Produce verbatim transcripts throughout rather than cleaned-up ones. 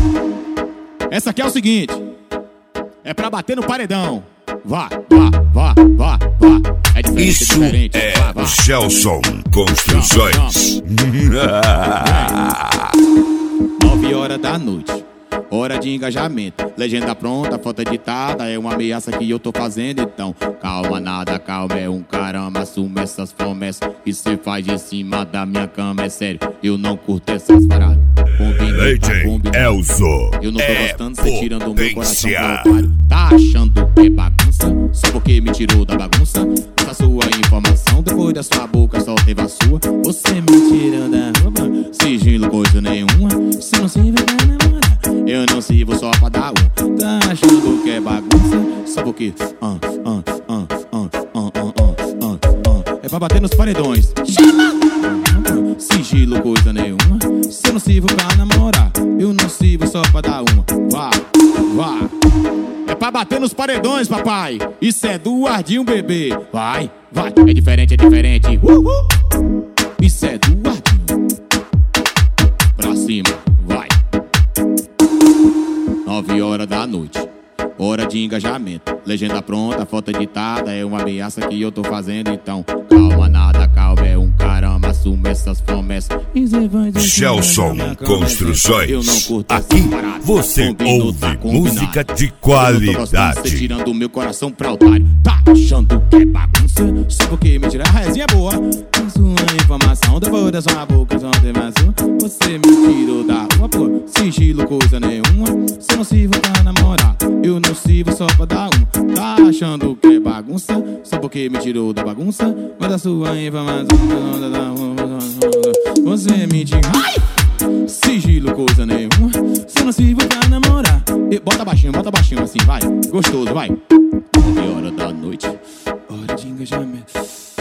Essa aqui é o seguinte, é pra bater no paredão. Vá, vá, vá, vá, vá. É diferente, Isso é diferente. é vá, vá. Gelson Construções. Nove horas da noite, hora de engajamento. Legenda pronta, foto editada. É uma ameaça que eu tô fazendo. Então, calma, nada, calma, é um caramba. Assume essas promessas que cê faz em cima da minha cama. É sério, eu não curto essas paradas. Legend Elzo. Eu não tô é gostando, cê tirando o meu coração potência. pro otário. Tá achando que é bagunça? Só porque me tirou da bagunça. Essa sua informação, depois da sua boca só teve a sua. Você me tirou da roupa, sigilo coisa nenhuma. Se não se vê pra namorar, eu não sirvo só pra dar um. Tá achando que é bagunça? Só porque ah, ah, ah, ah, ah, ah, ah, ah. É pra bater nos paredões. Chama! Sigilo coisa nenhuma. Se eu não sirvo pra namorar, eu não sirvo só pra dar uma. Vá, vá. É pra bater nos paredões, papai. Isso é do Ardinho, bebê. Vai, vai. É diferente, é diferente. Uhul. Isso é do Ardinho. Pra cima, vai. Nove horas da noite, hora de engajamento. Legenda pronta, foto editada. É uma ameaça que eu tô fazendo. Então, calma, nada, calma, é um caramba. Assume essas promessas. Gelson Construções. Aqui você ouve música de qualidade. Você tirando meu coração pra otário. Tá achando que é bagunça? Só porque me tira a resenha boa. A sua informação depois da sua boca só tem vazio. Você me tirou da rua, pô. Sigilo coisa nenhuma. Se não sirvo pra namorar, eu não sirvo só pra dar um. Tá achando que é bagunça? Só porque me tirou da bagunça. Mas a sua informação você me tira. Ai! Sigilo coisa nenhuma. Se não sirvo pra namorar, e bota baixinho, bota baixinho assim, vai. Gostoso, vai. Nove horas da noite, hora de engajamento.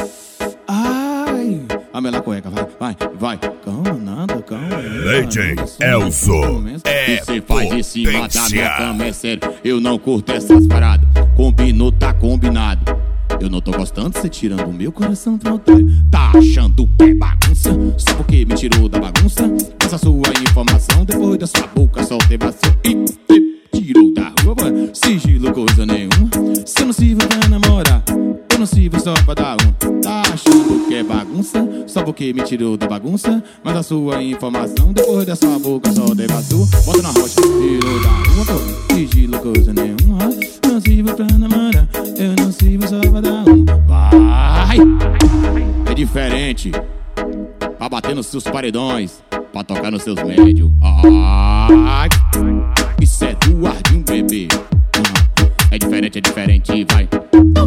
Ai, a mela cueca, vai, vai, vai. Calma, nada, calma. Legend Elzo é você faz em cima da minha cama, é sério. Eu não curto essas paradas. Combinou, tá combinado. Eu não tô gostando de você tirando o meu coração pro otário. Tá achando que é bagunça? Só porque me tirou da bagunça. Essa sua informação, depois da sua boca só teve a sua. E tirou da rua, sigilo coisa nenhuma. Se eu não sirvo pra namorar, eu não sirvo só pra dar um. Tá achando que é bagunça? Só porque me tirou da bagunça. Mas a sua informação, depois da sua boca só teve a sua. Bota na rocha, tirou da rua, pô. Sigilo coisa nenhuma. Não sirvo pra namorar, eu não sirvo só pra dar um. Vai! É diferente. Pra bater nos seus paredões, pra tocar nos seus médios. Ai! Isso é do Ardinho, bebê. É diferente, é diferente, vai.